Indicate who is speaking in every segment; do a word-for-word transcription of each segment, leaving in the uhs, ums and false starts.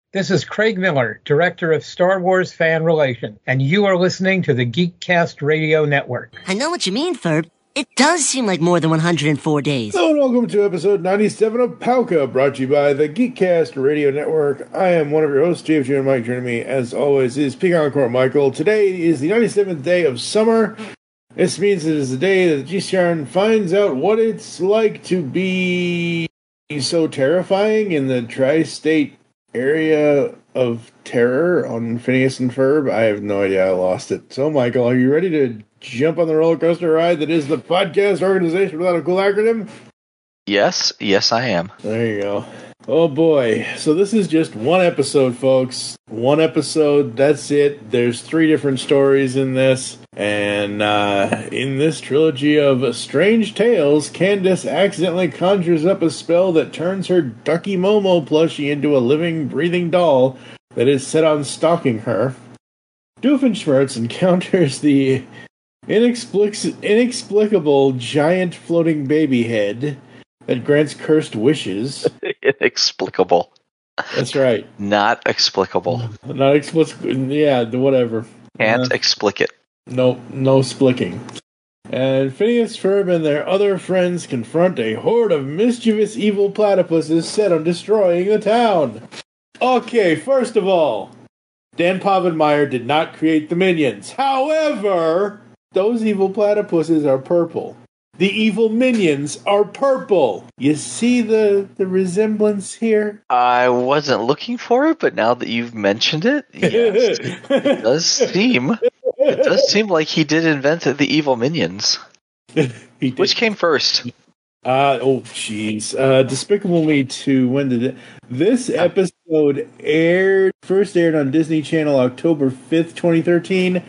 Speaker 1: This is Craig Miller, Director of Star Wars Fan Relations, and you are listening to the Geekcast Radio Network.
Speaker 2: I know what you mean, Ferb. It does seem like more than one hundred four days.
Speaker 3: Hello and welcome to episode ninety-seven of Pauka, brought to you by the Geekcast Radio Network. I am one of your hosts, J F G and Mike. Joining me, as always, is Pecan Court Michael. Today is the ninety-seventh day of summer. This means it is the day that G C R N finds out what it's like to be so terrifying in the tri-state area of terror on Phineas and Ferb. I have no idea. I lost it. So, Michael, are you ready to jump on the roller coaster ride that is the podcast organization without a cool acronym?
Speaker 4: Yes, yes, I am.
Speaker 3: There you go. Oh boy. So this is just one episode, folks. One episode, that's it. There's three different stories in this. And uh, in this trilogy of strange tales, Candace accidentally conjures up a spell that turns her Ducky Momo plushie into a living, breathing doll that is set on stalking her. Doofenshmirtz encounters the inexplic- inexplicable giant floating baby head that grants cursed wishes.
Speaker 4: Inexplicable.
Speaker 3: That's right.
Speaker 4: Not explicable.
Speaker 3: Not explicable. Yeah, whatever.
Speaker 4: Can't
Speaker 3: uh,
Speaker 4: explic it.
Speaker 3: No, no splicking. And Phineas, Ferb, and their other friends confront a horde of mischievous evil platypuses set on destroying the town. Okay, first of all, Dan Povenmire did not create the minions. However, those evil platypuses are purple. The evil minions are purple. You see the, the resemblance here?
Speaker 4: I wasn't looking for it, but now that you've mentioned it, yes, it does seem it does seem like he did invent the evil minions. Which came first?
Speaker 3: Uh, oh, jeez. Uh, Despicable Me two, when did it? This episode aired, first aired on Disney Channel October fifth, twenty thirteen.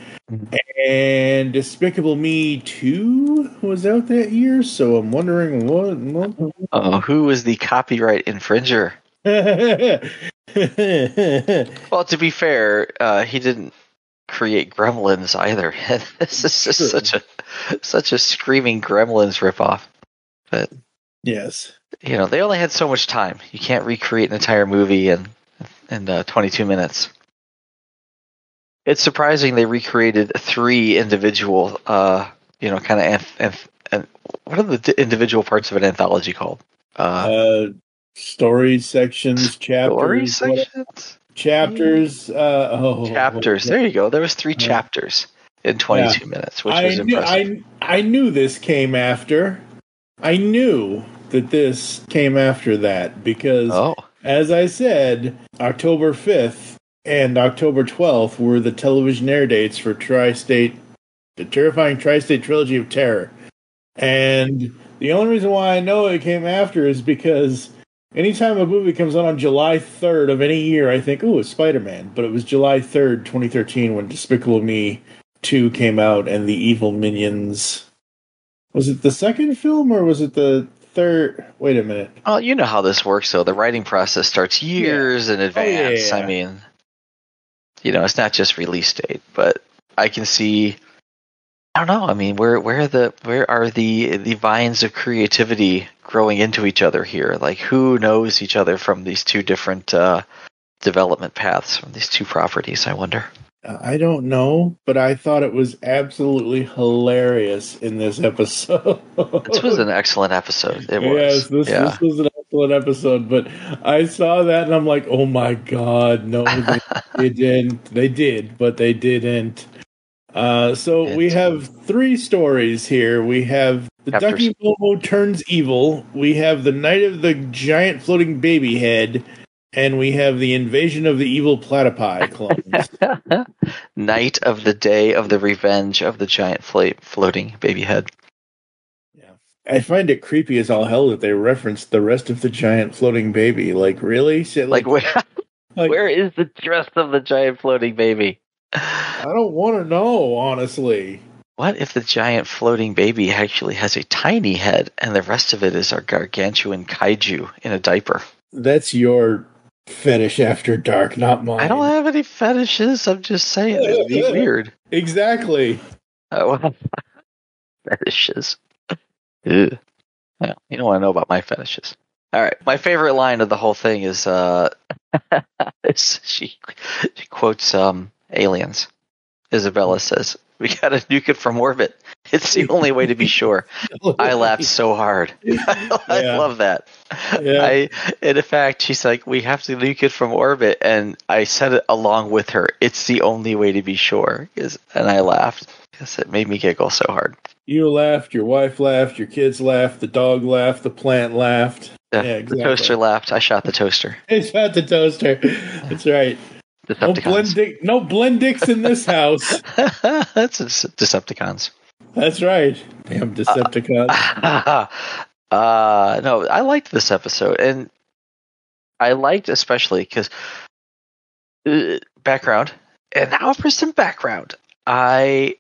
Speaker 3: And Despicable Me two was out that year, so I'm wondering what... what?
Speaker 4: Oh, who was the copyright infringer? Well, to be fair, uh, he didn't create Gremlins either. This is just such a such a screaming Gremlins ripoff. But
Speaker 3: yes,
Speaker 4: you know, they only had so much time. You can't recreate an entire movie in in uh, twenty-two minutes. It's surprising they recreated three individual, uh, you know, kind of, anth- anth- anth- what are the d- individual parts of an anthology called? Uh,
Speaker 3: uh story sections, chapters,
Speaker 4: story sections,
Speaker 3: chapters. Uh, oh,
Speaker 4: chapters. There you go. There was three chapters in twenty-two yeah. minutes, which
Speaker 3: I
Speaker 4: was
Speaker 3: knew,
Speaker 4: impressive.
Speaker 3: I I knew this came after. I knew that this came after that because,
Speaker 4: oh.
Speaker 3: as I said, October fifth. And October twelfth were the television air dates for Tri-State, the terrifying Tri-State Trilogy of Terror. And the only reason why I know it came after is because anytime a movie comes out on July third of any year, I think, ooh, it's Spider-Man. But it was July third, twenty thirteen, when Despicable Me two came out and the Evil Minions... Was it the second film, or was it the third? Wait a minute.
Speaker 4: Oh, you know how this works, though. The writing process starts years yeah. in advance. Oh, yeah, yeah. I mean... You know, it's not just release date, but I can see. I don't know. I mean, where where are the where are the the vines of creativity growing into each other here? Like, who knows each other from these two different uh, development paths from these two properties? I wonder.
Speaker 3: I don't know, but I thought it was absolutely hilarious in this episode.
Speaker 4: This was an excellent episode. It was.
Speaker 3: Yes, this,
Speaker 4: yeah.
Speaker 3: this was an excellent episode, but I saw that and I'm like, oh my god, no, they, they didn't. They did, but they didn't. Uh, so it, we have three stories here. We have the
Speaker 4: Chapters.
Speaker 3: Ducky Momo turns evil. We have the Night of the Giant Floating Baby Head. And we have the invasion of the evil platypi clones.
Speaker 4: Night of the day of the revenge of the giant flo- floating baby head.
Speaker 3: Yeah, I find it creepy as all hell that they referenced the rest of the giant floating baby. Like, really? Shit,
Speaker 4: like, like, where, like, where is the rest of the giant floating baby?
Speaker 3: I don't want to know, honestly.
Speaker 4: What if the giant floating baby actually has a tiny head and the rest of it is our gargantuan kaiju in a diaper?
Speaker 3: That's your fetish after dark, not mine.
Speaker 4: I don't have any fetishes. I'm just saying it'd be weird.
Speaker 3: Exactly.
Speaker 4: Oh, well, fetishes. Ew. Yeah, you don't want to know about my fetishes. All right. My favorite line of the whole thing is uh, it's, she she quotes um, Aliens. Isabella says, "We got to nuke it from orbit. It's the only way to be sure." I laughed so hard. I
Speaker 3: Yeah.
Speaker 4: love that.
Speaker 3: Yeah.
Speaker 4: I, and in fact, she's like, "We have to nuke it from orbit," and I said it along with her. It's the only way to be sure. Is and I laughed because it made me giggle so hard.
Speaker 3: You laughed, your wife laughed, your kids laughed, the dog laughed, the plant laughed.
Speaker 4: Yeah,
Speaker 3: Yeah,
Speaker 4: the
Speaker 3: exactly.
Speaker 4: toaster laughed. I shot the toaster.
Speaker 3: It's shot the toaster. That's right. No
Speaker 4: Decepticons.
Speaker 3: Blendick, no Blendix in this house.
Speaker 4: That's Decepticons.
Speaker 3: That's right. Damn Decepticons.
Speaker 4: uh, no, I liked this episode, and I liked especially because uh, background. And now for some background, I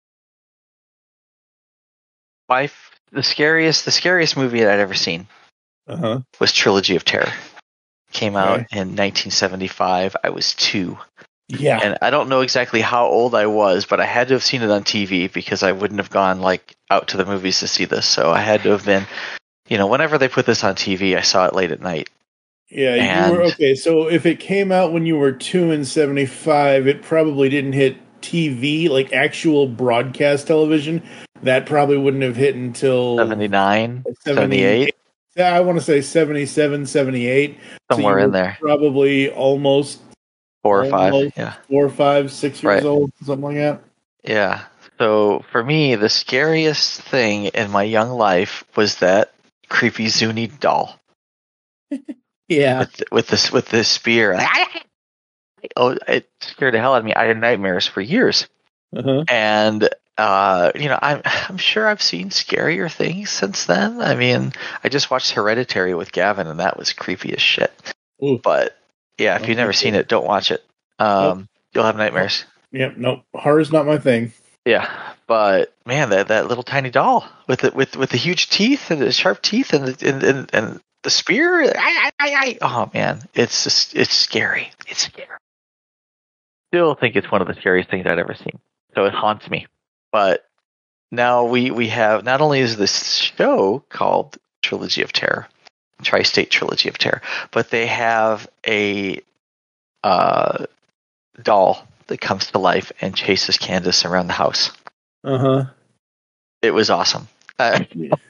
Speaker 4: my f- the scariest the scariest movie that I'd ever seen
Speaker 3: Uh-huh.
Speaker 4: was Trilogy of Terror. Came out
Speaker 3: Okay.
Speaker 4: in nineteen seventy-five. I was two.
Speaker 3: Yeah.
Speaker 4: And I don't know exactly how old I was, but I had to have seen it on T V because I wouldn't have gone like out to the movies to see this. So I had to have been, you know, whenever they put this on T V, I saw it late at night.
Speaker 3: Yeah, you
Speaker 4: And-
Speaker 3: were okay. So if it came out when you were two and seventy-five, it probably didn't hit T V, like actual broadcast television. That probably wouldn't have hit until
Speaker 4: seventy-nine,
Speaker 3: seventy-eight.
Speaker 4: seventy-eight,
Speaker 3: Yeah, I want to say seventy-seven, seventy-eight.
Speaker 4: somewhere
Speaker 3: So you
Speaker 4: in
Speaker 3: were
Speaker 4: there,
Speaker 3: Probably almost
Speaker 4: four or five.
Speaker 3: almost
Speaker 4: Yeah,
Speaker 3: four, five, six years
Speaker 4: Right.
Speaker 3: old, something like that.
Speaker 4: yeah. So for me, the scariest thing in my young life was that creepy Zuni doll
Speaker 3: Yeah.
Speaker 4: with with this with this spear. Oh, it scared the hell out of me. I had nightmares for years.
Speaker 3: Uh-huh.
Speaker 4: And uh, you know, I'm I'm sure I've seen scarier things since then. I mean, I just watched Hereditary with Gavin, and that was creepy as shit.
Speaker 3: Ooh.
Speaker 4: But yeah, if you've never seen it, don't watch it. Um, You'll have nightmares.
Speaker 3: Yep. Nope. Horror's not my thing.
Speaker 4: Yeah, but man, that that little tiny doll with the with with the huge teeth and the sharp teeth and the, and, and and the spear. I, I, I, I, oh man, it's just, it's scary. It's scary. Still think it's one of the scariest things I've ever seen. So it haunts me. But now we, we have, not only is this show called Trilogy of Terror, Tri-State Trilogy of Terror, but they have a uh, doll that comes to life and chases Candace around the house.
Speaker 3: Uh-huh.
Speaker 4: It was awesome. Uh,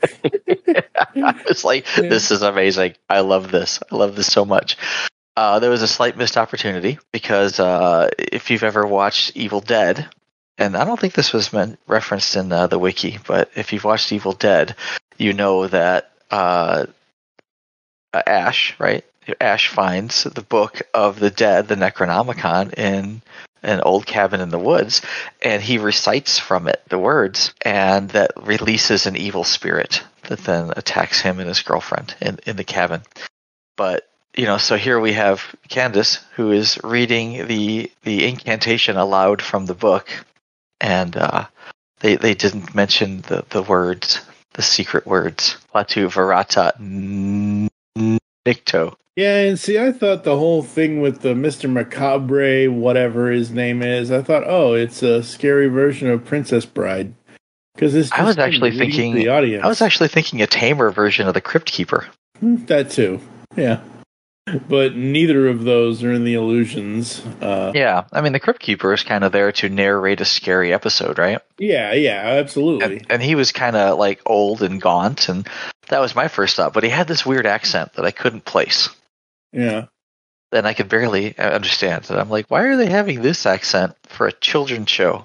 Speaker 4: I was like, this is amazing. I love this. I love this so much. Uh, there was a slight missed opportunity because uh, if you've ever watched Evil Dead, and I don't think this was meant, referenced in uh, the wiki, but if you've watched Evil Dead, you know that uh, Ash, right? Ash finds the book of the dead, the Necronomicon, in an old cabin in the woods, and he recites from it the words, and that releases an evil spirit that then attacks him and his girlfriend in, in the cabin. But, you know, so here we have Candace, who is reading the the incantation aloud from the book, and uh, they they didn't mention the, the words, the secret words, Latu Verata Nicto.
Speaker 3: Yeah, and see, I thought the whole thing with the Mister Macabre, whatever his name is, I thought, oh, it's a scary version of Princess Bride. Because this
Speaker 4: I was actually thinking
Speaker 3: the audience.
Speaker 4: I was actually thinking a tamer version of the Crypt Keeper.
Speaker 3: That too, yeah. But neither of those are in the Illusions. Uh,
Speaker 4: Yeah, I mean the Crypt Keeper is kind of there to narrate a scary episode, right?
Speaker 3: yeah, yeah, absolutely.
Speaker 4: And, and he was kind of like old and gaunt, and that was my first thought. But he had this weird accent that I couldn't place,
Speaker 3: Yeah.
Speaker 4: and I could barely understand. And I'm like, why are they having this accent for a children's show?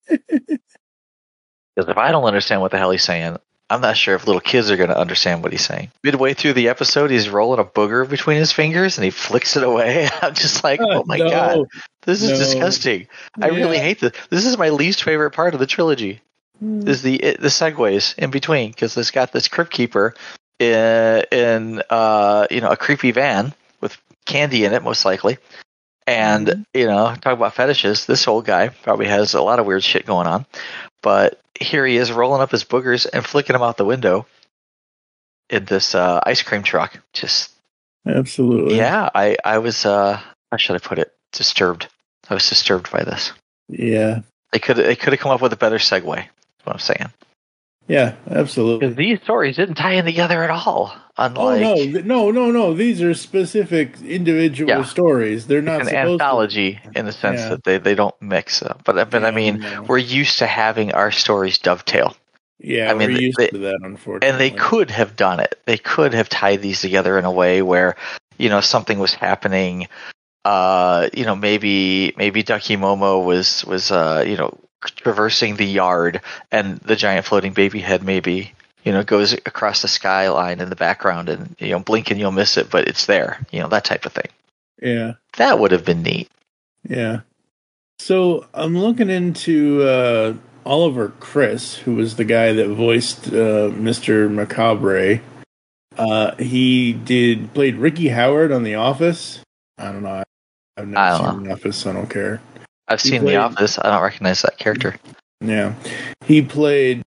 Speaker 4: Because if I don't understand what the hell he's saying, I'm not sure if little kids are going to understand what he's saying. Midway through the episode, he's rolling a booger between his fingers, and he flicks it away. I'm just like, oh my
Speaker 3: No,
Speaker 4: god, this is
Speaker 3: no.
Speaker 4: disgusting. I really
Speaker 3: Yeah.
Speaker 4: hate this. This is my least favorite part of the trilogy. Is the it, the segues in between, because it's got this Crypt Keeper in, in uh you know a creepy van with candy in it, most likely. And
Speaker 3: Mhm.
Speaker 4: you know, talk about fetishes. This old guy probably has a lot of weird shit going on, but here he is rolling up his boogers and flicking them out the window in this uh, ice cream truck. Just
Speaker 3: Absolutely.
Speaker 4: yeah, I I was uh how should I put it? Disturbed. I was disturbed by this.
Speaker 3: Yeah.
Speaker 4: They could they could have come up with a better segue. Is what I'm saying.
Speaker 3: Yeah, absolutely.
Speaker 4: Because these stories didn't tie in together at all. Unlike,
Speaker 3: oh no, no, no, no! These are specific individual
Speaker 4: Yeah.
Speaker 3: stories. They're not
Speaker 4: an
Speaker 3: supposed
Speaker 4: anthology
Speaker 3: to.
Speaker 4: in the sense
Speaker 3: Yeah.
Speaker 4: that they, they don't mix up. But but I
Speaker 3: Yeah,
Speaker 4: mean,
Speaker 3: no.
Speaker 4: we're used to having our stories dovetail.
Speaker 3: Yeah,
Speaker 4: I mean,
Speaker 3: we're
Speaker 4: they-
Speaker 3: used
Speaker 4: they-
Speaker 3: to that, unfortunately.
Speaker 4: And they could have done it. They could have tied these together in a way where, you know, something was happening. Uh, you know, maybe maybe Ducky Momo was was uh, you know, traversing the yard, and the giant floating baby head maybe, you know, goes across the skyline in the background, and you know, blink and you'll miss it, but it's there. You know, that type of thing.
Speaker 3: Yeah,
Speaker 4: That would have been neat.
Speaker 3: yeah. So I'm looking into uh, Oliver Chris, who was the guy that voiced uh, Mister Macabre. Uh, he did played Ricky Howard on The Office. I don't know. I've never
Speaker 4: I don't
Speaker 3: seen
Speaker 4: know.
Speaker 3: The Office, so I don't care.
Speaker 4: I've
Speaker 3: He
Speaker 4: seen
Speaker 3: played-
Speaker 4: The Office. I don't recognize that character.
Speaker 3: Yeah, he played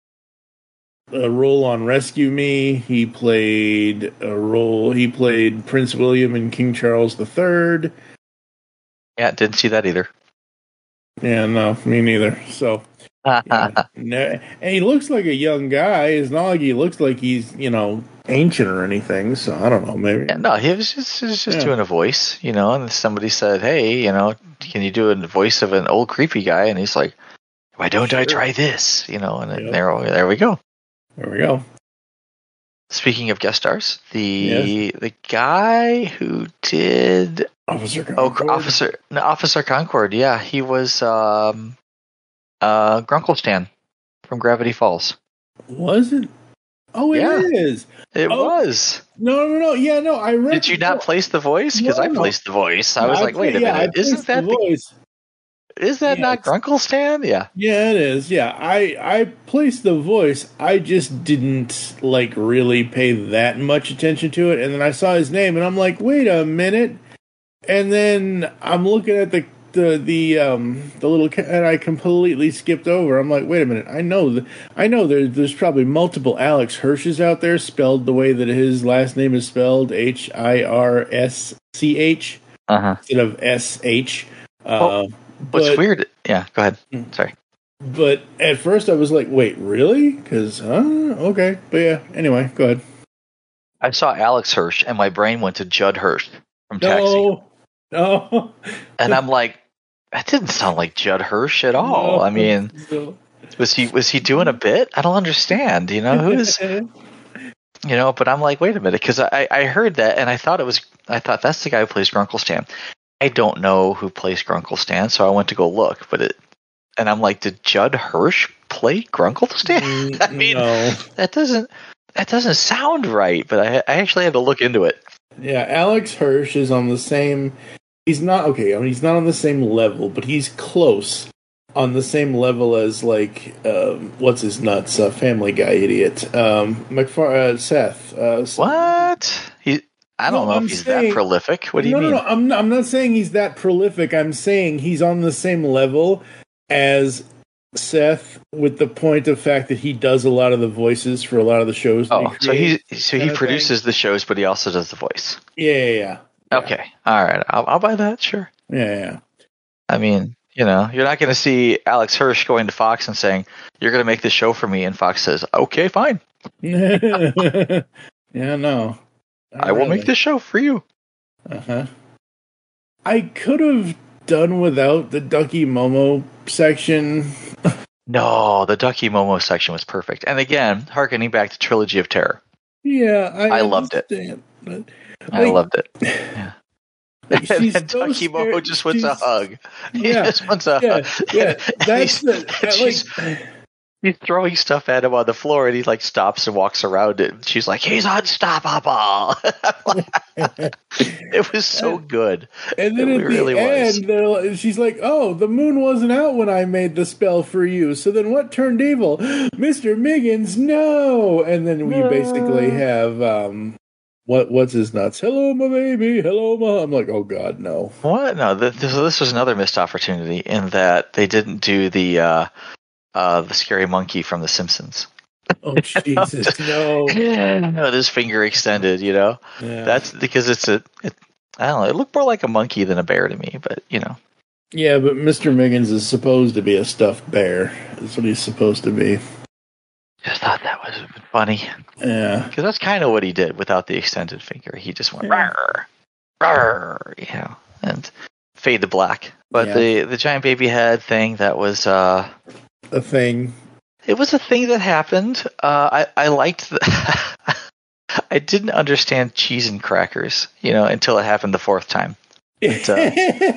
Speaker 3: a role on Rescue Me. He played a role. He played Prince William in King Charles the Third.
Speaker 4: Yeah, didn't see that either.
Speaker 3: Yeah, no, me neither. So, yeah. No, and he looks like a young guy. It's not like he looks like he's, you know, ancient or anything. So I don't know. Maybe.
Speaker 4: Yeah, no, he was just, he was just
Speaker 3: Yeah.
Speaker 4: doing a voice, you know, and somebody said, hey, you know, can you do a voice of an old creepy guy? And he's like, why don't I
Speaker 3: Sure.
Speaker 4: try this? You know, and then
Speaker 3: Yep.
Speaker 4: there, there we go.
Speaker 3: There we go.
Speaker 4: Speaking of guest stars, the the guy who did
Speaker 3: Officer
Speaker 4: oh
Speaker 3: Concord.
Speaker 4: Officer no, Officer Concord, yeah, he was um uh Grunkle Stan from Gravity Falls.
Speaker 3: Was it? Oh, it
Speaker 4: Yeah.
Speaker 3: is.
Speaker 4: It
Speaker 3: Oh,
Speaker 4: was.
Speaker 3: No, no, no. Yeah, no. I read.
Speaker 4: Did you not place the voice? Because
Speaker 3: No,
Speaker 4: I
Speaker 3: no.
Speaker 4: placed the voice. I was
Speaker 3: I
Speaker 4: like, wait a
Speaker 3: yeah,
Speaker 4: minute,
Speaker 3: I
Speaker 4: isn't
Speaker 3: placed
Speaker 4: that
Speaker 3: the
Speaker 4: the,
Speaker 3: voice?
Speaker 4: is that
Speaker 3: Yeah,
Speaker 4: not
Speaker 3: it's-
Speaker 4: Grunkle Stan? Yeah.
Speaker 3: Yeah, it is. Yeah, I I placed the voice. I just didn't like really pay that much attention to it, and then I saw his name, and I'm like, wait a minute. And then I'm looking at the the the um the little ca- and I completely skipped over. I'm like, wait a minute. I know th- I know there, there's probably multiple Alex Hirsches out there spelled the way that his last name is spelled, H I R S C H
Speaker 4: Uh huh.
Speaker 3: instead of S H. Uh,
Speaker 4: Well, What's
Speaker 3: but-
Speaker 4: weird? Yeah, go ahead. Sorry.
Speaker 3: But at first I was like, wait, really? Because, huh? Okay. But yeah, anyway, go ahead.
Speaker 4: I saw Alex Hirsch, and my brain went to Judd Hirsch from Taxi,
Speaker 3: No. No.
Speaker 4: and I'm like, that didn't sound like Judd Hirsch at all.
Speaker 3: No.
Speaker 4: I mean,
Speaker 3: No.
Speaker 4: was he was he doing a bit? I don't understand. You know who's you know, but I'm like, wait a minute, because I I heard that and I thought it was I thought that's the guy who plays Grunkle Stan. I don't know who plays Grunkle Stan, so I went to go look, but it and I'm like, did Judd Hirsch play Grunkle Stan? I mean,
Speaker 3: no.
Speaker 4: that doesn't that doesn't sound right. But I I actually had to look into it.
Speaker 3: Yeah, Alex Hirsch is on the same. He's not okay. I mean, he's not on the same level, but he's close on the same level as like um, what's his nuts? Uh, Family Guy idiot. Um, McFar- uh, Seth. Uh,
Speaker 4: What? He? I don't
Speaker 3: No,
Speaker 4: know
Speaker 3: I'm
Speaker 4: if he's
Speaker 3: saying-
Speaker 4: that prolific. What do you
Speaker 3: no,
Speaker 4: mean?
Speaker 3: No, no, I'm not, I'm not saying he's that prolific. I'm saying he's on the same level as Seth, with the point of fact that he does a lot of the voices for a lot of the shows. That
Speaker 4: Oh, so he
Speaker 3: creates,
Speaker 4: so he
Speaker 3: kinda
Speaker 4: produces the shows, but he also does the voice.
Speaker 3: Yeah, yeah, yeah. Yeah.
Speaker 4: Okay, all right, I'll, I'll buy that. Sure.
Speaker 3: Yeah, yeah.
Speaker 4: I mean, you know, you're not going to see Alex Hirsch going to Fox and saying, "You're going to make this show for me," and Fox says, "Okay, fine,
Speaker 3: yeah, no. Not
Speaker 4: I will
Speaker 3: really.
Speaker 4: make this show for you."
Speaker 3: Uh-huh. I could have done without the Ducky Momo section.
Speaker 4: No, the Ducky Momo section was perfect, and again, harkening back to Trilogy of Terror,
Speaker 3: Yeah, I,
Speaker 4: I loved it.
Speaker 3: understand, but,
Speaker 4: I
Speaker 3: like,
Speaker 4: loved it. Yeah.
Speaker 3: like,
Speaker 4: And
Speaker 3: she's
Speaker 4: then
Speaker 3: so
Speaker 4: Ducky Momo
Speaker 3: scared-
Speaker 4: just wants a
Speaker 3: she's-
Speaker 4: hug. He
Speaker 3: Yeah,
Speaker 4: just wants a
Speaker 3: Yeah,
Speaker 4: hug.
Speaker 3: yeah.
Speaker 4: And
Speaker 3: That's
Speaker 4: he's-
Speaker 3: the
Speaker 4: and
Speaker 3: that,
Speaker 4: she's-
Speaker 3: like.
Speaker 4: He's throwing stuff at him on the floor, and he like stops and walks around it. And she's like, "He's unstoppable." It was so good.
Speaker 3: And then
Speaker 4: It
Speaker 3: at the
Speaker 4: really was.
Speaker 3: end, they're like, she's like, "Oh, the moon wasn't out when I made the spell for you. So then, what turned evil, Mister Miggins? No!" And then we
Speaker 4: No.
Speaker 3: basically have um, what what's his nuts? Hello, my baby. Hello, ma. I'm like, oh God, no.
Speaker 4: What? No, th- this, this was another missed opportunity in that they didn't do the uh, uh, the scary monkey from The Simpsons.
Speaker 3: Oh Jesus, no.
Speaker 4: With his finger extended, you know.
Speaker 3: Yeah.
Speaker 4: That's because it's a. It, I don't know. It looked more like a monkey than a bear to me, but you know.
Speaker 3: Yeah, but Mister Miggins is supposed to be a stuffed bear. That's what he's supposed to be.
Speaker 4: Just thought that was funny.
Speaker 3: Yeah.
Speaker 4: Because that's kind of what he did without the extended finger. He just went, yeah. Rawr, rawr, you know, and fade to black. But yeah. the, the giant baby head thing, that was... Uh,
Speaker 3: a thing.
Speaker 4: It was a thing that happened. Uh, I, I liked... The I didn't understand cheese and crackers, you know, until it happened the fourth time. Because uh,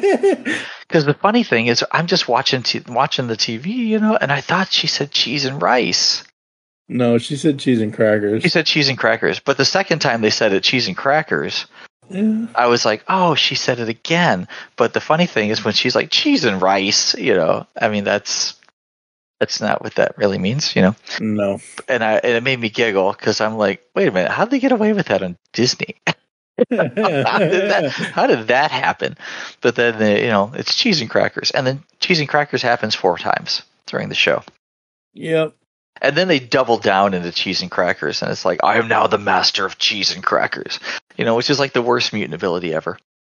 Speaker 4: the funny thing is, I'm just watching t- watching the T V, you know, and I thought she said cheese and rice.
Speaker 3: No, she said cheese and crackers.
Speaker 4: She said cheese and crackers. But the second time they said it, cheese and crackers, yeah. I was like, oh, she said it again. But the funny thing is when she's like, cheese and rice, you know, I mean, that's that's not what that really means, you know.
Speaker 3: No.
Speaker 4: And, I, and it made me giggle because I'm like, wait a minute, how did they get away with that on Disney? how, did that, how did that happen? But then, the, you know, it's cheese and crackers. And then cheese and crackers happens four times during the show.
Speaker 3: Yep.
Speaker 4: And then they double down into cheese and crackers, and it's like, I am now the master of cheese and crackers. You know, which is like the worst mutant ability ever.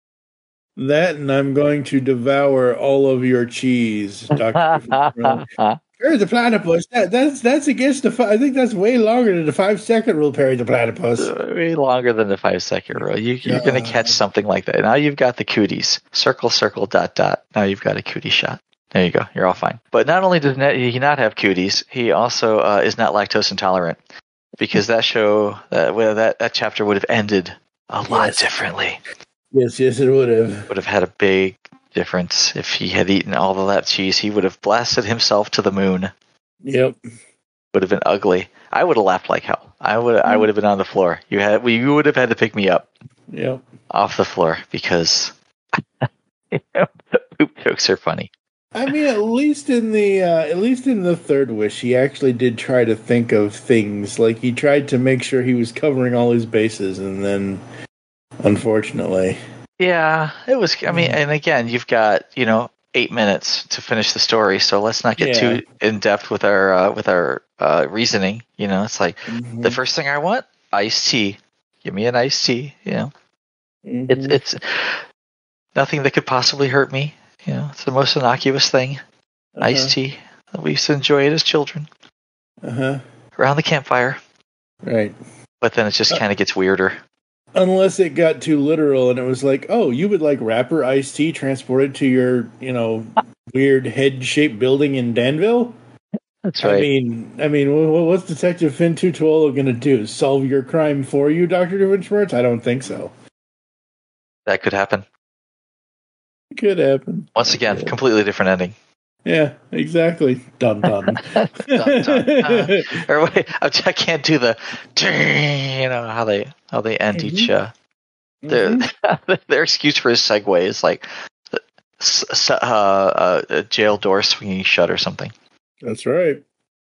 Speaker 3: That, and I'm going to devour all of your cheese, Doctor Perry the Platypus. That, that's that's against the. I think that's way longer than the five second rule, Perry the Platypus.
Speaker 4: Uh, way longer than the five second rule. You, you're uh, going to catch something like that. Now you've got the cooties. Circle, circle, dot, dot. Now you've got a cootie shot. There you go. You're all fine. But not only does he not have cooties, he also uh, is not lactose intolerant, because that show, that well, that, that chapter would have ended a lot
Speaker 3: yes.
Speaker 4: differently.
Speaker 3: Yes, yes, it would have.
Speaker 4: Would have had a big difference if he had eaten all of that cheese. He would have blasted himself to the moon.
Speaker 3: Yep. Would have
Speaker 4: been ugly. I would have laughed like hell. I would. I would have been on the floor. You had. You would have had to pick me up.
Speaker 3: Yep.
Speaker 4: Off the floor because you know, poop jokes are funny.
Speaker 3: I mean, at least in the uh, at least in the third wish, he actually did try to think of things. Like he tried to make sure he was covering all his bases, and then, unfortunately,
Speaker 4: yeah, it was. I mean, and again, you've got you know eight minutes to finish the story, so let's not get yeah. too in depth with our uh, with our uh, reasoning. You know, it's like mm-hmm. the first thing I want, iced tea. Give me an iced tea. You know, mm-hmm. it's it's nothing that could possibly hurt me. You know, it's the most innocuous thing. Uh-huh. Iced tea. We used to enjoy it as children.
Speaker 3: Uh-huh.
Speaker 4: Around the campfire.
Speaker 3: Right.
Speaker 4: But then it just uh, kind of gets weirder.
Speaker 3: Unless it got too literal and it was like, oh, you would like wrapper iced tea transported to your, you know, weird head-shaped building in Danville?
Speaker 4: That's right.
Speaker 3: I mean, I mean, what's Detective Finn Tutolo going to do? Solve your crime for you, Doctor Doofenshmirtz? I don't think so.
Speaker 4: That could happen.
Speaker 3: Could happen.
Speaker 4: Once again, yeah. completely different ending.
Speaker 3: Yeah, exactly. Dun dun. dun, dun,
Speaker 4: dun. Or wait, I can't do the, you know how they how they end mm-hmm. each. Uh, mm-hmm. their their excuse for his segue is like, uh, uh, a jail door swinging shut or something.
Speaker 3: That's right.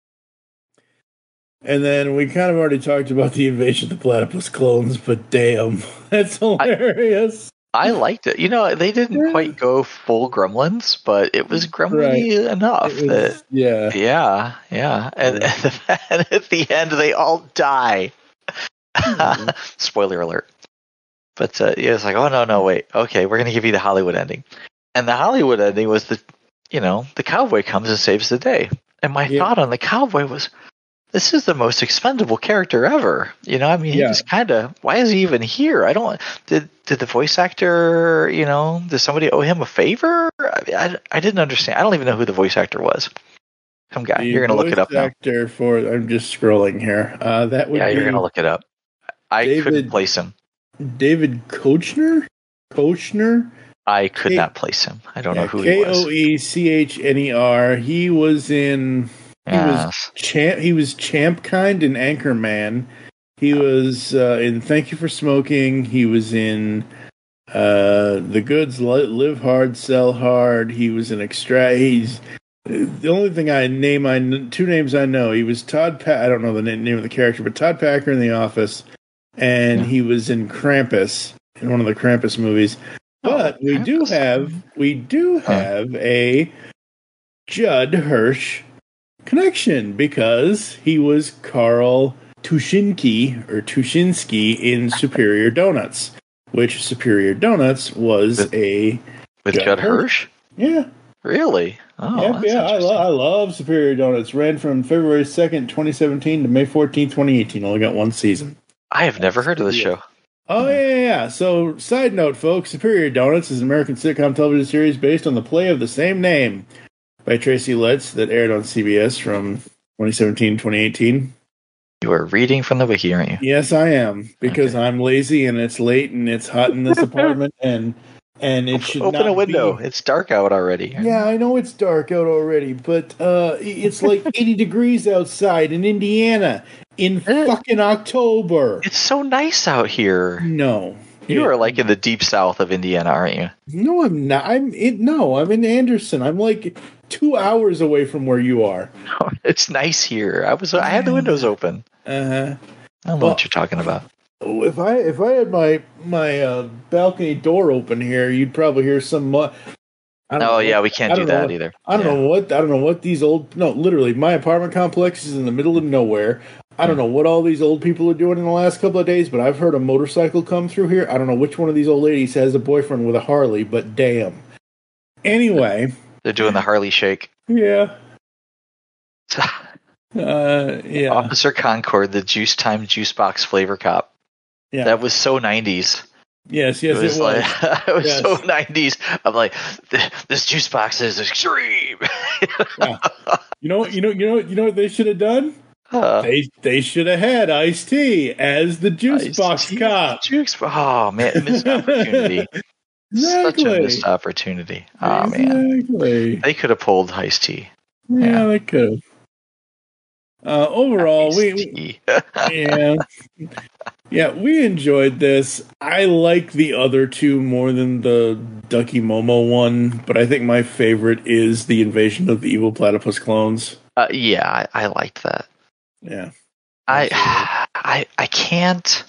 Speaker 3: And then we kind of already talked about the invasion of the platypus clones, but damn, that's hilarious.
Speaker 4: I, I liked it. You know, they didn't yeah. quite go full Gremlins, but it was Gremlin-y right. enough. Was, that,
Speaker 3: yeah.
Speaker 4: Yeah, yeah. And, yeah. and at the end, they all die. Mm-hmm. Spoiler alert. But uh, yeah, it's like, oh, no, no, wait. Okay, we're going to give you the Hollywood ending. And the Hollywood ending was the, you know, the cowboy comes and saves the day. And my yeah. thought on the cowboy was, this is the most expendable character ever. You know, I mean, yeah. he just kind of, why is he even here? I don't, did did the voice actor, you know, did somebody owe him a favor? I, I, I didn't understand. I don't even know who the voice actor was. Some guy.
Speaker 3: The
Speaker 4: you're going to look it up now.
Speaker 3: Actor for, I'm just scrolling here. Uh, that would
Speaker 4: yeah,
Speaker 3: be
Speaker 4: you're going to look it up. I David, couldn't place him.
Speaker 3: David Koechner? Koechner?
Speaker 4: I could K- not place him. I don't yeah, know who he was.
Speaker 3: K O E C H N E R. He was in... He yes. was champ. He was Champ Kind in Anchorman. He was uh, in Thank You for Smoking. He was in uh, The Goods, Live Hard, Sell Hard. He was in Extra. He's the only thing I name. I two names I know. He was Todd. Pa- I don't know the name of the character, but Todd Packer in The Office, and yeah. he was in Krampus in one of the Krampus movies. But oh, we Krampus. do have we do have huh. a Judd Hirsch connection, because he was Carl Tuschinski or Tuschinski in Superior Donuts, which Superior Donuts was
Speaker 4: with,
Speaker 3: a
Speaker 4: with Judd, Judd Hirsch.
Speaker 3: Hirsch. Yeah,
Speaker 4: Really? Oh,
Speaker 3: Yep,
Speaker 4: that's
Speaker 3: yeah, I, lo-
Speaker 4: interesting.
Speaker 3: I love Superior Donuts. Ran from February second, twenty seventeen to May fourteenth, twenty eighteen. Only got one season.
Speaker 4: I have never heard of this
Speaker 3: Studio.
Speaker 4: show.
Speaker 3: Oh, yeah, yeah, yeah. So, side note, folks, Superior Donuts is an American sitcom television series based on the play of the same name by Tracy Letts that aired on C B S from twenty seventeen to twenty eighteen.
Speaker 4: You are reading from the wiki, aren't you?
Speaker 3: Yes, I am, because
Speaker 4: Okay.
Speaker 3: I'm lazy and it's late and it's hot in this apartment and and it should
Speaker 4: Open
Speaker 3: not
Speaker 4: a window.
Speaker 3: be.
Speaker 4: It's dark out already.
Speaker 3: Yeah, I know it's dark out already, but uh, it's like eighty degrees outside in Indiana in fucking October.
Speaker 4: It's so nice out here.
Speaker 3: No,
Speaker 4: You
Speaker 3: It-
Speaker 4: are like in the deep south of Indiana, aren't you?
Speaker 3: No, I'm not. I'm it. No, I'm in Anderson. I'm like two hours away from where you are.
Speaker 4: It's nice here. I was I had the windows open.
Speaker 3: Uh huh.
Speaker 4: I don't know
Speaker 3: Well-
Speaker 4: what you're talking about.
Speaker 3: If I if I had my my uh, balcony door open here, you'd probably hear some. Mu- I don't
Speaker 4: Oh
Speaker 3: know
Speaker 4: yeah,
Speaker 3: what-
Speaker 4: we can't
Speaker 3: I
Speaker 4: do
Speaker 3: don't know
Speaker 4: that
Speaker 3: what-
Speaker 4: either.
Speaker 3: I don't
Speaker 4: Yeah.
Speaker 3: know what I don't know what these old no literally my apartment complex is in the middle of nowhere. I don't know what all these old people are doing in the last couple of days, but I've heard a motorcycle come through here. I don't know which one of these old ladies has a boyfriend with a Harley, but damn. Anyway,
Speaker 4: They're doing the Harley shake.
Speaker 3: yeah, uh, yeah,
Speaker 4: Officer Concord, the Juice Time Juice Box Flavor Cop.
Speaker 3: yeah.
Speaker 4: That was so nineties.
Speaker 3: yes, yes,
Speaker 4: it was, like it was
Speaker 3: Yes.
Speaker 4: so nineties. I'm like, this juice box is extreme.
Speaker 3: Yeah. You know, you know, you know, you know what they should have done?
Speaker 4: Uh,
Speaker 3: They they should have had Ice-T as the juice
Speaker 4: Ice
Speaker 3: box
Speaker 4: tea,
Speaker 3: cop.
Speaker 4: Juice, oh man, missed opportunity. Such a
Speaker 3: Exactly.
Speaker 4: missed opportunity. Oh man,
Speaker 3: Exactly.
Speaker 4: they could have pulled iced tea.
Speaker 3: Yeah,
Speaker 4: Yeah.
Speaker 3: they could have. Uh, overall, we,
Speaker 4: Iced
Speaker 3: we
Speaker 4: tea.
Speaker 3: yeah yeah we enjoyed this. I like the other two more than the Ducky Momo one, but I think my favorite is the Invasion of the Evil Platypus Clones.
Speaker 4: uh, yeah, I, I liked that.
Speaker 3: Yeah,
Speaker 4: I,
Speaker 3: Absolutely.
Speaker 4: I, I can't.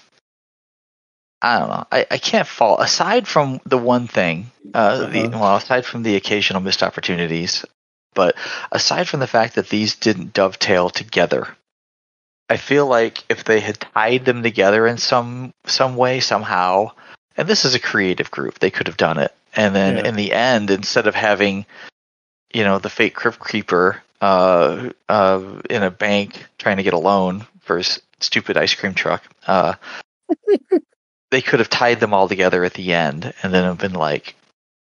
Speaker 4: I don't know. I, I can't fault aside from the one thing. Uh, the,
Speaker 3: Uh-huh.
Speaker 4: well, aside from the occasional missed opportunities, but aside from the fact that these didn't dovetail together, I feel like if they had tied them together in some some way somehow, and this is a creative group, they could have done it. And then
Speaker 3: Yeah.
Speaker 4: in the end, instead of having, you know, the fake Crypt Keeper uh, uh, in a bank trying to get a loan for his stupid ice cream truck, uh, they could have tied them all together at the end, and then have been like,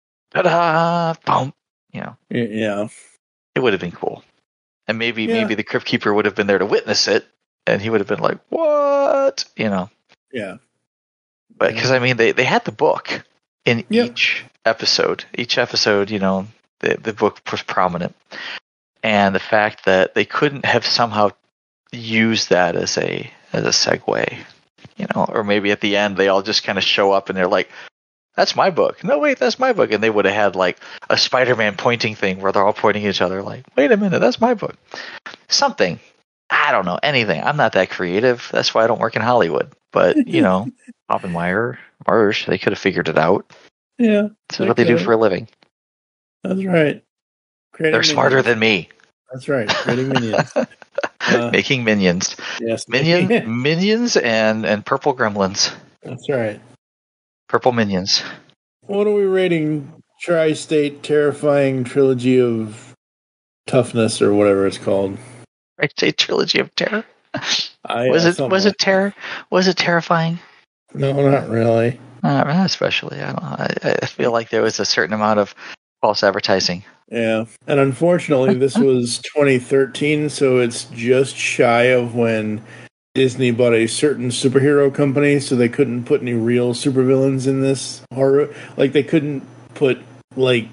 Speaker 4: ta-da, boom, you know,
Speaker 3: Y- yeah,
Speaker 4: it would have been cool. And maybe
Speaker 3: Yeah.
Speaker 4: maybe the Crypt Keeper would have been there to witness it, and he would have been like, what, you know.
Speaker 3: yeah.
Speaker 4: But
Speaker 3: Yeah.
Speaker 4: because I mean, they, they had the book in
Speaker 3: Yep.
Speaker 4: each episode. Each episode, you know, the the book was prominent, and the fact that they couldn't have somehow used that as a as a segue, you know, or maybe at the end they all just kind of show up and they're like, "That's my book." No, wait, that's my book, and they would have had like a Spider-Man pointing thing where they're all pointing at each other, like, "Wait a minute, that's my book." Something. I don't know, anything. I'm not that creative. That's why I don't work in Hollywood. But, you know, Oppenheimer, Marsh, they could have figured it out.
Speaker 3: Yeah,
Speaker 4: This
Speaker 3: They
Speaker 4: is what they do
Speaker 3: could've.
Speaker 4: for a living.
Speaker 3: that's right. Creating
Speaker 4: They're smarter
Speaker 3: minions.
Speaker 4: than me.
Speaker 3: That's right. Creating minions. Uh,
Speaker 4: Making minions.
Speaker 3: yes,
Speaker 4: Minion, minions and, and purple gremlins.
Speaker 3: That's right.
Speaker 4: Purple minions.
Speaker 3: What are we rating Tri-State Terrifying Trilogy of Toughness or whatever it's called?
Speaker 4: Right? Say Trilogy of Terror.
Speaker 3: I,
Speaker 4: was
Speaker 3: uh,
Speaker 4: it
Speaker 3: something
Speaker 4: was
Speaker 3: like-
Speaker 4: it terror? Was it terrifying?
Speaker 3: No, not really.
Speaker 4: Uh, not especially. I don't know. I, I feel like there was a certain amount of false advertising.
Speaker 3: Yeah, and unfortunately, this was twenty thirteen, so it's just shy of when Disney bought a certain superhero company, so they couldn't put any real supervillains in this horror. Like they couldn't put like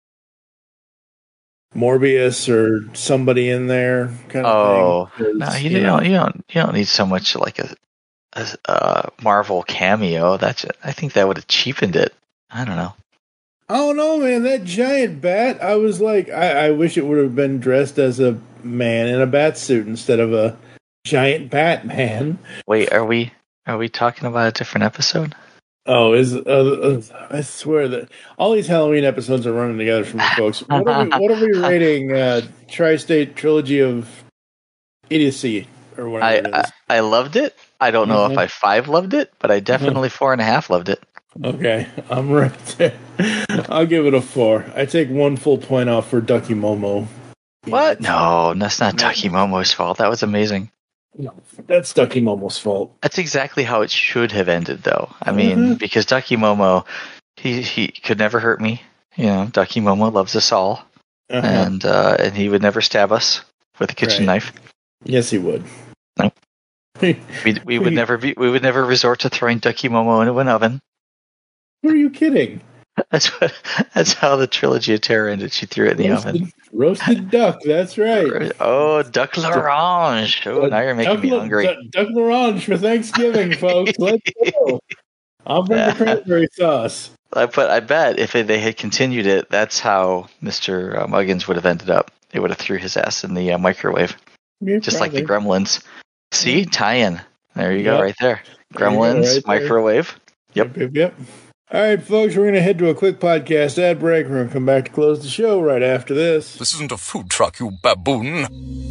Speaker 3: Morbius or somebody in there, kind of
Speaker 4: Oh,
Speaker 3: thing.
Speaker 4: no,
Speaker 3: 'Cause,
Speaker 4: you
Speaker 3: yeah.
Speaker 4: don't. You don't. You don't need so much like a, a, a Marvel cameo. That's. I think that would have cheapened it. I don't know.
Speaker 3: Oh no, man! That giant bat. I was like, I, I wish it would have been dressed as a man in a bat suit instead of a giant Batman.
Speaker 4: Wait, are we are we talking about a different episode?
Speaker 3: Oh, is uh, uh, I swear that all these Halloween episodes are running together for me, folks. What are we, what are we rating? Uh, Tri-State Trilogy of Idiocy or whatever
Speaker 4: I,
Speaker 3: it
Speaker 4: I
Speaker 3: is.
Speaker 4: I loved it. I don't know
Speaker 3: Mhm.
Speaker 4: if I five loved it, but I definitely four and a half loved it.
Speaker 3: Okay, I'm right there. I'll give it a four. I take one full point off for Ducky Momo.
Speaker 4: What? No, that's not Ducky Momo's fault. That was amazing.
Speaker 3: No, that's Ducky Momo's fault.
Speaker 4: That's exactly how it should have ended, though. I mean, mm-hmm. because Ducky Momo, he he could never hurt me. You know, Ducky Momo loves us all, uh-huh. and uh, and he would never stab us with a kitchen right. knife.
Speaker 3: Yes, he would.
Speaker 4: No, we we would never be. We would never resort to throwing Ducky Momo into an oven.
Speaker 3: Who are you kidding?
Speaker 4: That's what. That's how the trilogy of terror ended. She threw it in
Speaker 3: roasted,
Speaker 4: the oven.
Speaker 3: Roasted duck. That's right.
Speaker 4: Oh, duck l'orange. Oh, now you're making
Speaker 3: duck
Speaker 4: me hungry.
Speaker 3: Duck, duck l'orange for Thanksgiving, folks. Let's go. I'll bring yeah. the cranberry sauce.
Speaker 4: I but I bet if they had continued it, that's how Mister Uh, Muggins would have ended up. They would have threw his ass in the uh, microwave, yeah, just probably. Like the Gremlins. See, tie-in. There you yep. go, right there. Gremlins, there right microwave.
Speaker 3: There. Yep. Yep, yep, yep. All right, folks, we're going to head to a quick podcast ad break. We're going to come back to close the show right after this.
Speaker 5: This isn't a food truck, you baboon.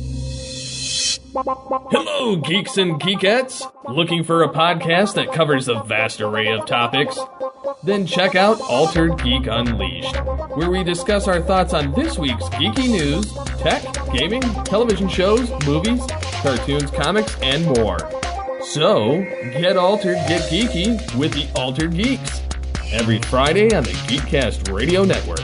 Speaker 6: Hello, geeks and geekettes. Looking for a podcast that covers a vast array of topics? Then check out Altered Geek Unleashed, where we discuss our thoughts on this week's geeky news, tech, gaming, television shows, movies, cartoons, comics, and more. So, get altered, get geeky with the Altered Geeks. Every Friday on the Geekcast Radio Network.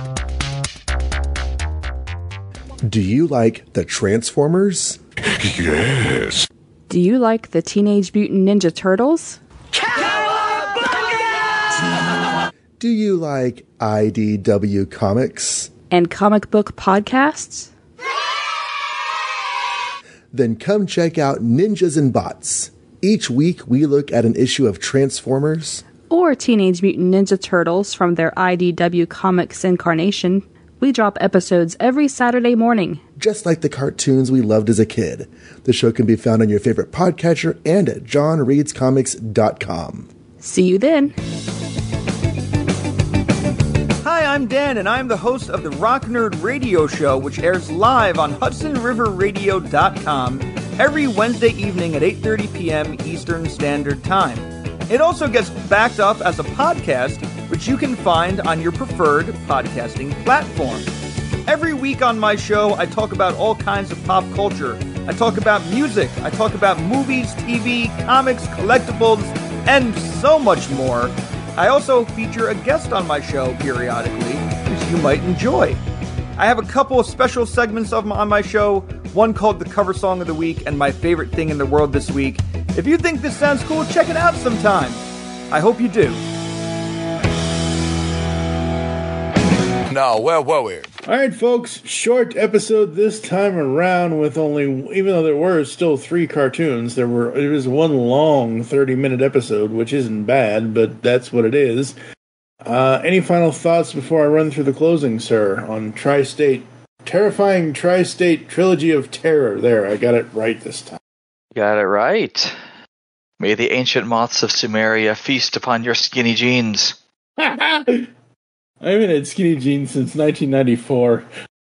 Speaker 7: Do you like the Transformers?
Speaker 5: Yes.
Speaker 8: Do you like the Teenage Mutant Ninja Turtles?
Speaker 7: Cowabunga! Do you like I D W Comics?
Speaker 8: And comic book podcasts?
Speaker 7: Then come check out Ninjas and Bots. Each week we look at an issue of Transformers
Speaker 8: or Teenage Mutant Ninja Turtles from their I D W Comics incarnation. We drop episodes every Saturday morning.
Speaker 7: Just like the cartoons we loved as a kid. The show can be found on your favorite podcatcher and at john reads comics dot com.
Speaker 8: See you then.
Speaker 9: Hi, I'm Dan, and I'm the host of the Rock Nerd Radio Show, which airs live on hudson river radio dot com every Wednesday evening at eight thirty p.m. Eastern Standard Time. It also gets backed up as a podcast, which you can find on your preferred podcasting platform. Every week on my show, I talk about all kinds of pop culture. I talk about music, I talk about movies, T V, comics, collectibles, and so much more. I also feature a guest on my show periodically, which you might enjoy. I have a couple of special segments of my, on my show, one called The Cover Song of the Week and My Favorite Thing in the World This Week. If you think this sounds cool, check it out sometime. I hope you do.
Speaker 5: Now, where were we?
Speaker 3: All right, folks, short episode this time around with only, even though there were still three cartoons, there were it was one long thirty-minute episode, which isn't bad, but that's what it is. Uh, any final thoughts before I run through the closing, sir, on Tri-State, terrifying Tri-State Trilogy of Terror? There, I got it right this time.
Speaker 4: Got it right. May the ancient moths of Sumeria feast upon your skinny jeans.
Speaker 3: I haven't had skinny jeans since nineteen ninety-four.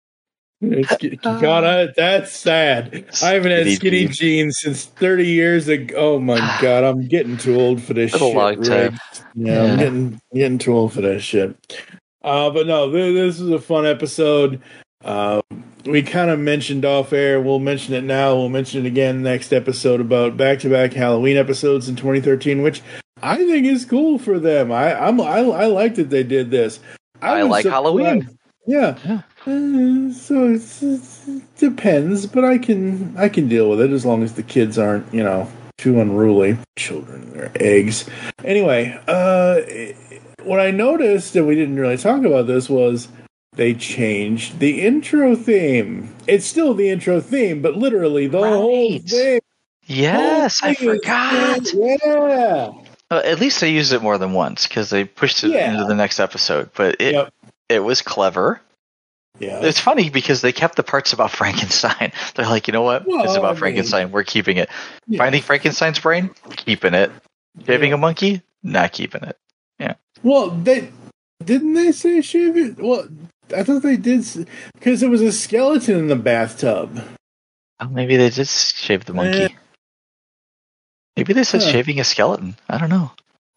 Speaker 3: God, I, that's sad. I haven't had skinny jeans. jeans since thirty years ago. Oh my God, I'm getting too old for this shit.
Speaker 4: Long time.
Speaker 3: Right? Yeah, yeah, I'm getting getting too old for that shit. Uh, but no, this, this is a fun episode. Uh, we kind of mentioned off air. We'll mention it now. We'll mention it again next episode about back-to-back Halloween episodes in twenty thirteen, which I think is cool for them. I I'm, I, I like that they did this.
Speaker 4: I, I like surprised. Halloween.
Speaker 3: Yeah. yeah. Uh, so it's, it's, it depends, but I can I can deal with it as long as the kids aren't, you know, too unruly. Children and their eggs. Anyway, uh, what I noticed, and we didn't really talk about this, was they changed the intro theme. It's still the intro theme, but literally the right. whole thing.
Speaker 4: Yes, whole thing I forgot.
Speaker 3: Is, yeah.
Speaker 4: Uh, at least they used it more than once because they pushed it yeah. into the next episode. But it yep. it was clever.
Speaker 3: Yeah,
Speaker 4: it's funny because they kept the parts about Frankenstein. They're like, you know what? Well, it's about I mean, Frankenstein. We're keeping it. Yeah. Finding Frankenstein's brain, keeping it. Shaving yeah. a monkey, not keeping it. Yeah.
Speaker 3: Well, they didn't they say shave it? Well, I thought they did because there was a skeleton in the bathtub.
Speaker 4: Oh, maybe they did shave the monkey. Uh, maybe they said huh. shaving a skeleton. I don't know.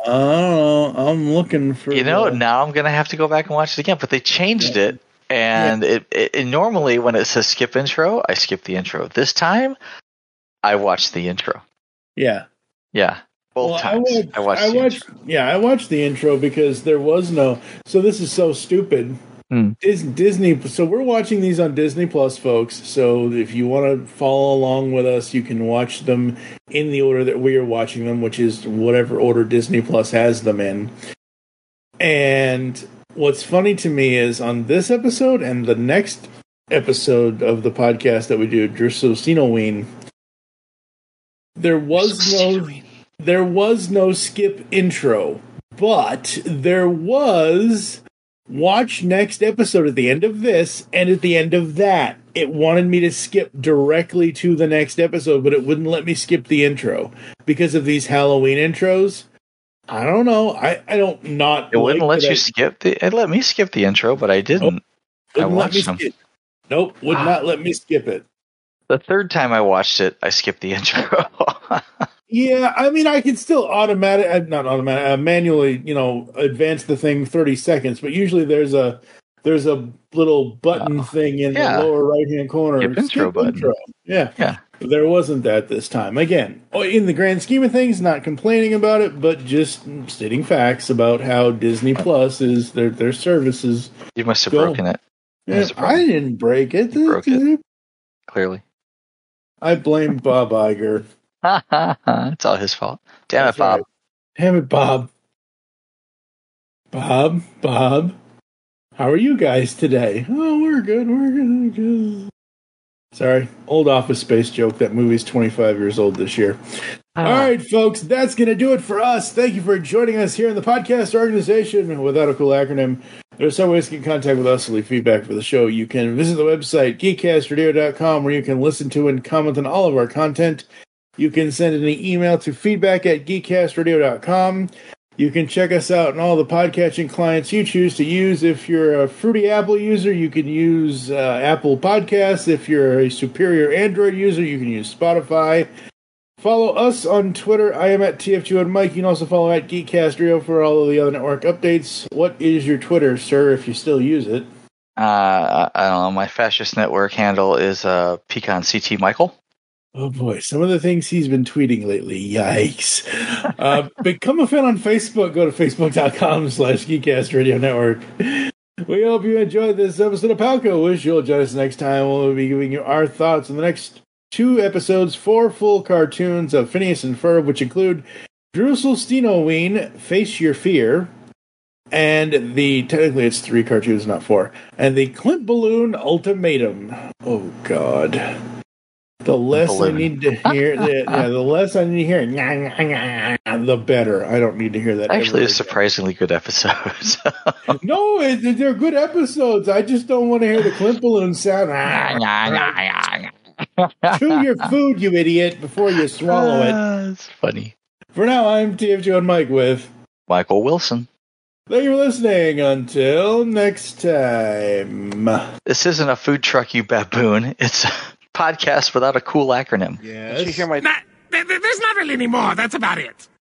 Speaker 3: I don't know. I'm looking for.
Speaker 4: You know,
Speaker 3: the...
Speaker 4: now I'm gonna have to go back and watch it again. But they changed yeah. it, and yeah. it, it, it normally when it says skip intro, I skip the intro. This time, I watched the intro.
Speaker 3: Yeah,
Speaker 4: yeah, both
Speaker 3: well,
Speaker 4: times.
Speaker 3: I watched.
Speaker 4: I watched,
Speaker 3: I watched yeah, I watched the intro because there was no. So this is so stupid.
Speaker 4: Hmm.
Speaker 3: Disney. So we're watching these on Disney Plus, folks. So if you want to follow along with us, you can watch them in the order that we are watching them, which is whatever order Disney Plus has them in. And what's funny to me is on this episode and the next episode of the podcast that we do, Drusostinoween, there was no there was no skip intro, but there was. Watch next episode at the end of this and at the end of that. It wanted me to skip directly to the next episode, but it wouldn't let me skip the intro because of these Halloween intros. I don't know. I, I don't not.
Speaker 4: It wouldn't
Speaker 3: like
Speaker 4: let you
Speaker 3: I,
Speaker 4: skip the. It let me skip the intro, but I didn't.
Speaker 3: Nope,
Speaker 4: I watched
Speaker 3: let me
Speaker 4: them.
Speaker 3: Skip. Nope, would ah. not let me skip it.
Speaker 4: The third time I watched it, I skipped the intro.
Speaker 3: Yeah, I mean, I can still automatic, not automatic, uh, manually, you know, advance the thing thirty seconds. But usually, there's a there's a little button oh, thing in
Speaker 4: yeah.
Speaker 3: the lower right hand corner.
Speaker 4: Skip intro
Speaker 3: Skip
Speaker 4: button.
Speaker 3: Intro. Yeah,
Speaker 4: yeah.
Speaker 3: There wasn't that this time. Again, in the grand scheme of things, not complaining about it, but just stating facts about how Disney Plus is their their services.
Speaker 4: You must have
Speaker 3: go.
Speaker 4: broken it.
Speaker 3: Yeah, I didn't break it.
Speaker 4: You broke it. Clearly,
Speaker 3: I blame Bob Iger.
Speaker 4: It's all his fault. Damn
Speaker 3: That's
Speaker 4: it, Bob.
Speaker 3: Right. Damn it, Bob. Bob, Bob. How are you guys today? Oh, we're good. We're good. good. Sorry. Old Office Space joke. That movie's twenty-five years old this year. Uh, all right, folks. That's going to do it for us. Thank you for joining us here in the podcast organization without a cool acronym. There's some ways to get in contact with us to leave feedback for the show. You can visit the website, geek cast radio dot com, where you can listen to and comment on all of our content. You can send an email to feedback at geek cast radio dot com. You can check us out on all the podcatching clients you choose to use. If you're a Fruity Apple user, you can use uh, Apple Podcasts. If you're a superior Android user, you can use Spotify. Follow us on Twitter. I am at T F two and Mike. You can also follow at Geekcast Radio for all of the other network updates. What is your Twitter, sir, if you still use it?
Speaker 4: Uh, I don't know. My fascist network handle is uh, Pecan C T Michael.
Speaker 3: Oh boy, some of the things he's been tweeting lately. Yikes. Uh, become a fan on Facebook. Go to facebook.com slash Geekcast Radio Network. We hope you enjoyed this episode of Palco. Wish you'll join us next time. We'll be giving you our thoughts on the next two episodes, four full cartoons of Phineas and Ferb, which include Drusostinoween, Face Your Fear, and the, technically it's three cartoons, not four, and the Clint Balloon Ultimatum. Oh, God. The less Balloon. I need to hear, the, yeah, the less I need to hear, the better. I don't need to hear that.
Speaker 4: Actually, a surprisingly good episode.
Speaker 3: No, it, they're good episodes. I just don't want to hear the Clint Balloon sound. Chew your food, you idiot, before you swallow it.
Speaker 4: Uh, it's funny.
Speaker 3: For now, I'm T F Joe and Mike with
Speaker 4: Michael Wilson.
Speaker 3: Thank you for listening. Until next time.
Speaker 4: This isn't a food truck, you baboon. It's a podcast without a cool acronym.
Speaker 3: Yes.
Speaker 10: Nah, there's not really any more. That's about it.